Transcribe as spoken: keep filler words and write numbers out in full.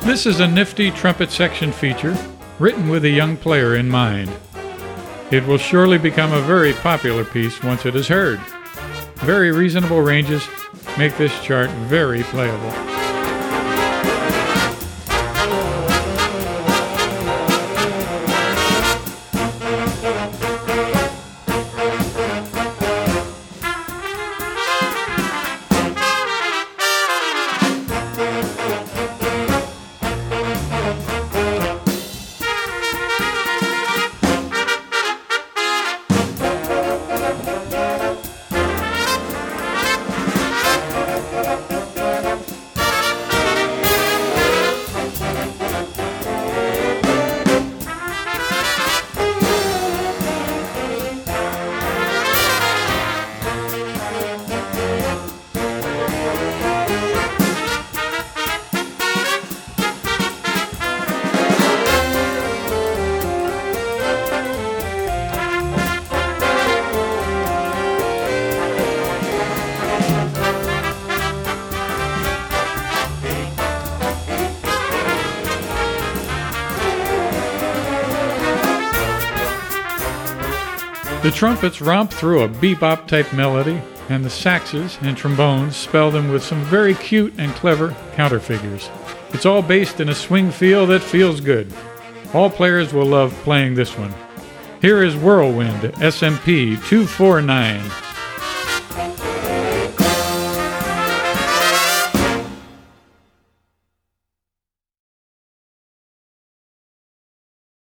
This is a nifty trumpet section feature written with a young player in mind. It will surely become a very popular piece once it is heard. Very reasonable ranges make this chart very playable. The trumpets romp through a bebop type melody, and the saxes and trombones spell them with some very cute and clever counterfigures. It's all based in a swing feel that feels good. All players will love playing this one. Here is Whirlwind S M P two forty-nine.